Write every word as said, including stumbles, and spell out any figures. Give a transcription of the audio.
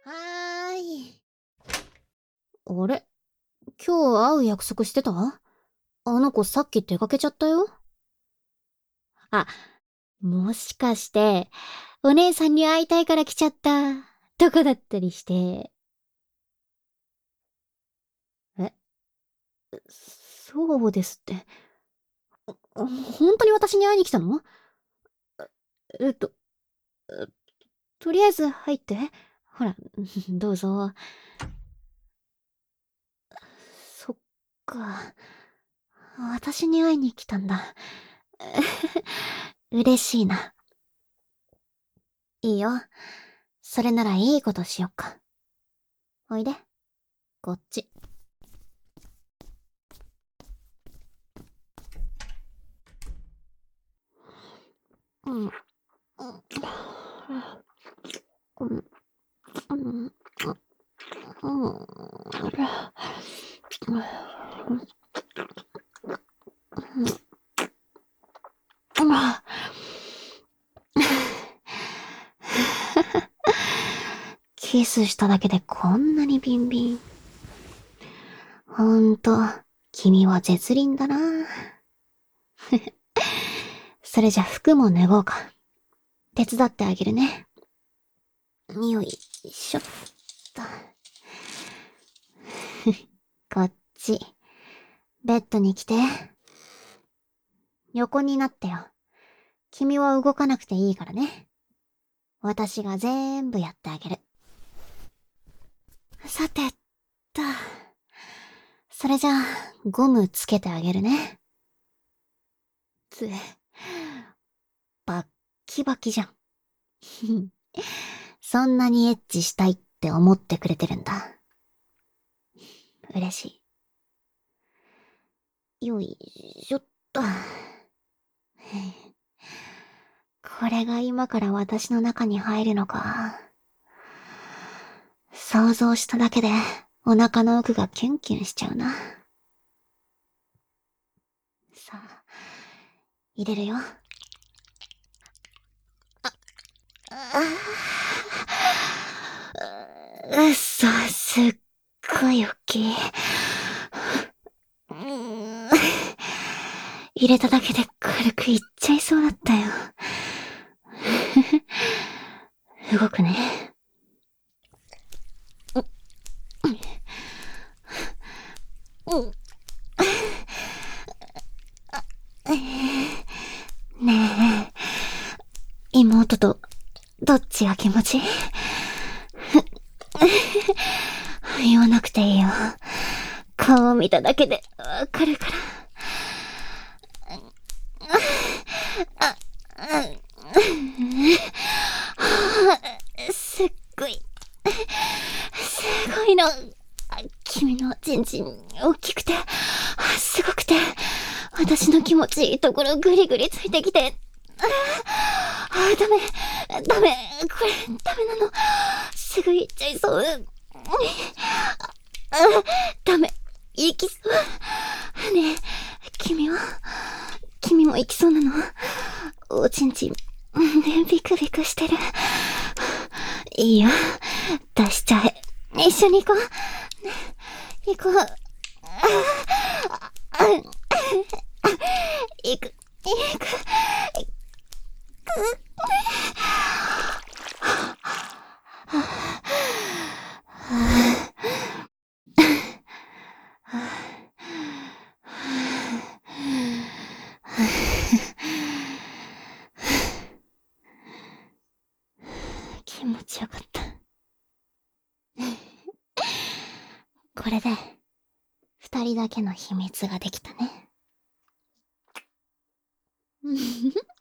はーい。あれ、今日会う約束してた？あの子さっき出かけちゃったよ。あ、もしかして、お姉さんに会いたいから来ちゃった、とかだったりして。え、そうですって。ほんとに私に会いに来たの？えっと、とりあえず入って。ほら、どうぞ。そっか。私に会いに来たんだ。嬉しいな。いいよ。それならいいことしよっか。おいで。こっち。うん。うん。うん。うん。キスしただけでこんなにビンビン。ほんと、君は絶倫だな。それじゃ服も脱ごうか。手伝ってあげるね。よいしょっと。こっち。ベッドに来て。横になってよ。君は動かなくていいからね。私が全部やってあげる。さてと。それじゃあ、ゴムつけてあげるね。つ、バッキバキじゃん。そんなにエッチしたいって思ってくれてるんだ。嬉しい。よいしょっと。これが今から私の中に入るのか。想像しただけでお腹の奥がキュンキュンしちゃうな。さあ、入れるよ。うそ、すっごい大きい。入れただけで軽くいっちゃいそうだったよ。動くね。ねえ、妹とどっちが気持ちいい？言わなくていいよ。顔を見ただけでわかるから。すっごい、すごいの。君のチンチン大きくて、すごくて、私の気持ちいいところグリグリついてきて。ああ、ダメ、ダメ、これダメなの。すぐ行っちゃいそう。あ、ダメ、行きそう。ねえ、君は君も行きそうなの？おちんちん、ね、ビクビクしてる。いいよ、出しちゃえ。一緒に行こう。ね、行こう。行く、行く、行く。気持ちよかった。これで、二人だけの秘密ができたね。